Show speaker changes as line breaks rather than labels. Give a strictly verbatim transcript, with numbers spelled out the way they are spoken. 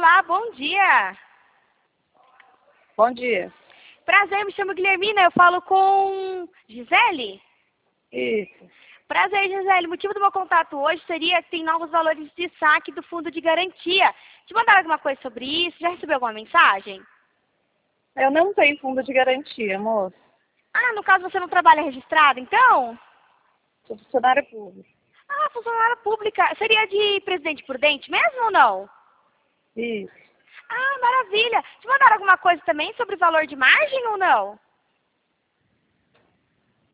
Olá, bom dia.
Bom dia.
Prazer, me chamo Guilhermina, eu falo com Gisele?
Isso.
Prazer, Gisele. O motivo do meu contato hoje seria que tem novos valores de saque do fundo de garantia. Te mandaram alguma coisa sobre isso? Já recebeu alguma mensagem?
Eu não tenho fundo de garantia, moço.
Ah, no caso você não trabalha registrado, então?
Sou funcionária pública.
Ah, funcionária pública. Seria de Presidente Prudente mesmo ou não?
Isso.
Ah, maravilha. Te mandaram alguma coisa também sobre valor de margem ou não?